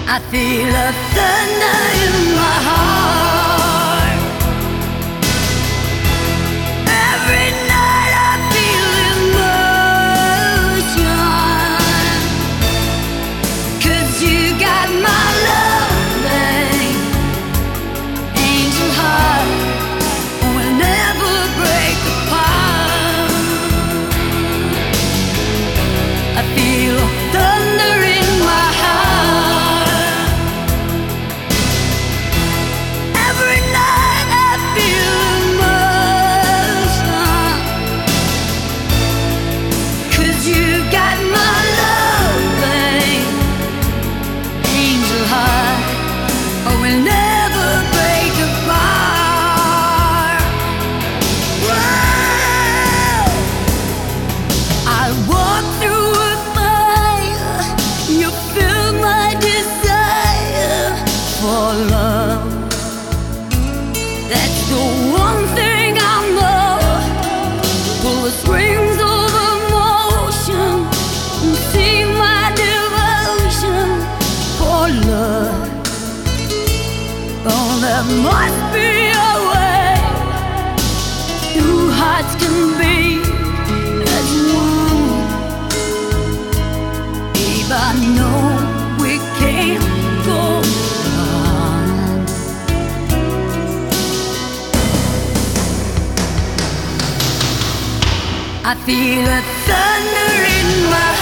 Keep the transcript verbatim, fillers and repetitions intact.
I feel a thunder in my heart. Every night I feel emotion, 'cause you got my loving angel heart. We'll never break apart. I feel thunder in my heart. Every night I feel emotion, 'cause you got my loving angel heart. Oh, we'll never break apart. Whoa. I'll walk through a fire. You fill my desire for love. That's the one thing I know. Pull the strings of emotion and see my devotion for love. Oh, there must be a way two hearts can beat as one. Babe, I know we can't go on. I feel a thunder in my